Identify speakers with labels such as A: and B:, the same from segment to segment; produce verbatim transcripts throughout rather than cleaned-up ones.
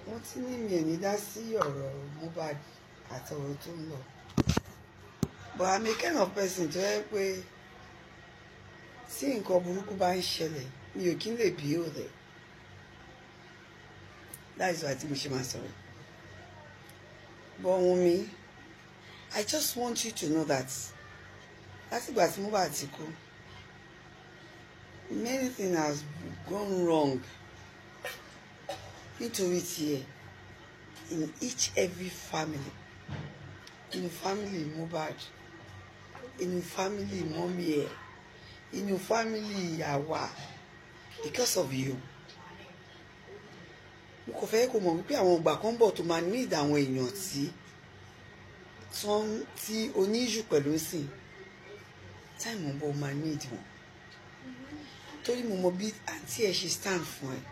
A: wọ́n ti ní mi ò ní dá sí ọ̀rọ̀ Mohbad àtọ̀rọ̀ tó ń lọ, but I'm a kind of person tó yẹ pé tí nǹkan burúkú bá ń ṣẹlẹ̀ mi ò kí ń lè bí ó rẹ̀. That is why tí mo ṣe máa sọ̀rọ̀. But Wunmi, I just want you to know that látìgbà tí Mohbad ti kú, many things has gone wrong nítorí tiẹ̀ in each every family, in family Mohbad, in family mọ́mí ẹ̀, in family àwa, because of you. Mo kò fẹ́ kó mọ̀ wípé àwọn ìgbà kan bọ̀ tó máa ní ìdá àwọn èèyàn tí tí oníṣù pẹ̀lú sìn táìmù bọ̀ máa ní ìdí wọn, torí mo mọ bí àǹtí ẹ̀ ṣe stand fún ẹ.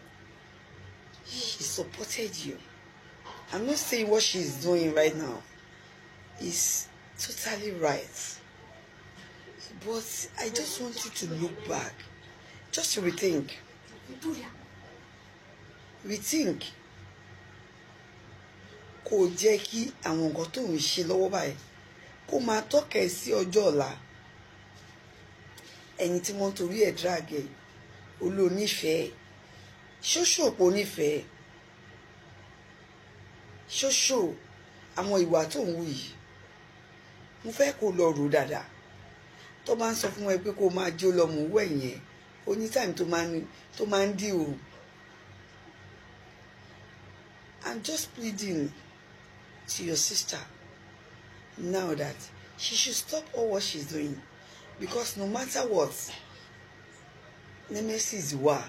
A: She supported you. I'm not saying what she's doing right now is totally right, but I just want you to look back, just to rethink. Rethink. Kò jẹ́ kí àwọn nǹkan tó ń ṣe lọ́wọ́ báyìí kó máa tọ́ka sí ọjọ́ ọ̀la. Ẹni tí wọ́n torí ẹ̀ drag ẹ̀ olónífẹ̀ẹ́ ṣóṣó òpó nífẹ̀ẹ́ ṣóṣó àwọn ìwà tó ń wù yìí. Mo fẹ́ kó lọ rò dáadáa. Tó máa ń sọ fún ẹ pé kó máa jó lọ mú wẹ̀yìn ẹ̀ ó ní time tó máa ń tó máa ń dì o. I'm just pleading to your sister now that she should stop all what she's doing, because no matter what, nemesis wà.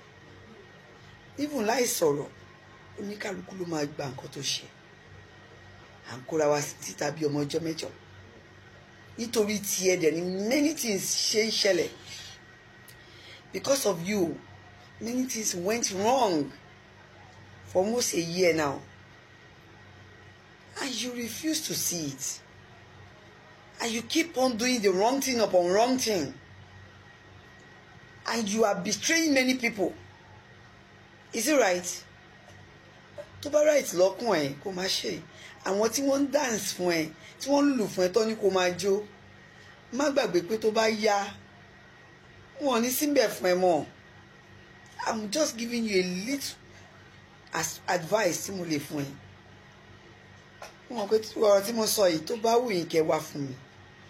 A: Even láì sọ̀rọ̀ oníkálukú ló máa gba nǹkan tó ṣe. À ń kóra wa síta bí ọmọ ọjọ́ mẹ́jọ nítorí tiẹ̀ dẹ̀ ni many things ṣe ń ṣẹlẹ̀. Because of you, many things went wrong for almost a year now, and you refuse to see it, and you keep on doing the wrong thing upon wrong thing, and you are betraying many people. Is it right? Tó bá right lọ́kùn ẹ̀ kó máa ṣe. Àwọn tí wọ́n ń dance fún ẹ, tí wọ́n ń lùlù fún ẹ tó ní kó máa jó, má gbàgbé pé tó bá yá wọn ò ní síbẹ̀ fún ẹ mọ́. I'm just giving you a little as advice tí mo lè fún ẹ. Wọn pé ọ̀rọ̀ tí mo sọ yìí tó bá wù yín kẹ́ wá fún mi,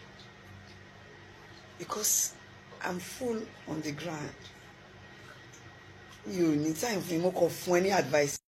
A: because I'm full on the ground. Mi ò ní time fún yín, mo kàn fún ẹ ní advice.